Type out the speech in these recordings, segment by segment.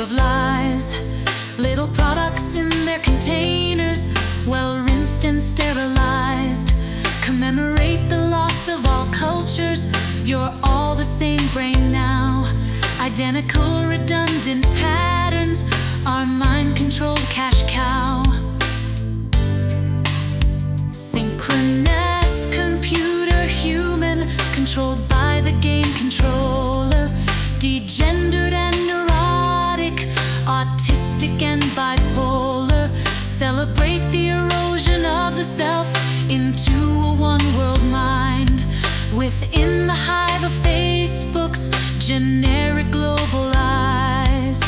of lies. Little products in their containers, well rinsed and sterilized. Commemorate the loss of all cultures. You're all the same brain now. Identical, redundant patterns, our mind-controlled cash cow. Synchronous computer human, controlled by the game controller. Degendered and neurotic, autistic and bipolar. Celebrate the erosion of the self into a one-world mind. Within the hive of Facebook's generic global eyes.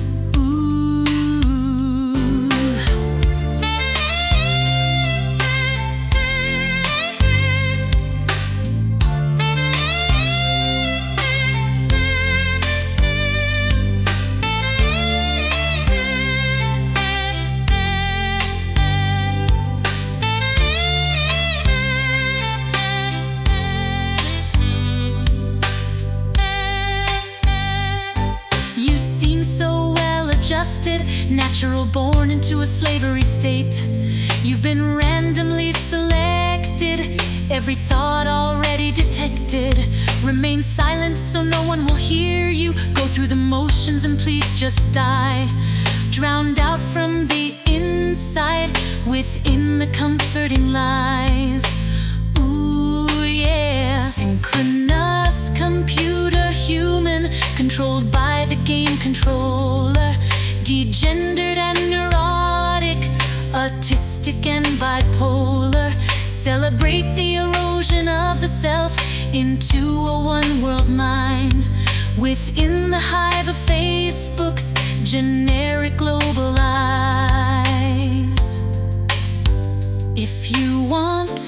Adjusted, natural, born into a slavery state. You've been randomly selected, every thought already detected. Remain silent so no one will hear you. Go through the motions and please just die. Drowned out from the inside, within the comforting lies. Ooh yeah. Synchronous computer human, controlled by the game controller. Degendered and neurotic, autistic and bipolar. Celebrate the erosion of the self into a one-world mind. Within the hive of Facebook's generic global eyes. If you want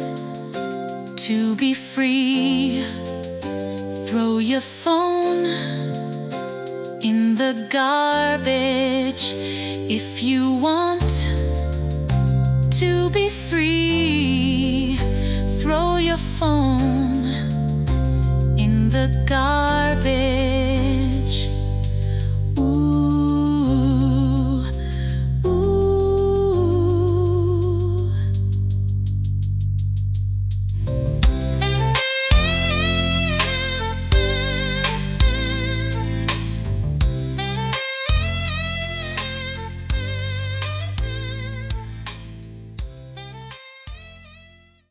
to be free, throw your phone in the garbage. If you want to be free, throw your phone in the garbage.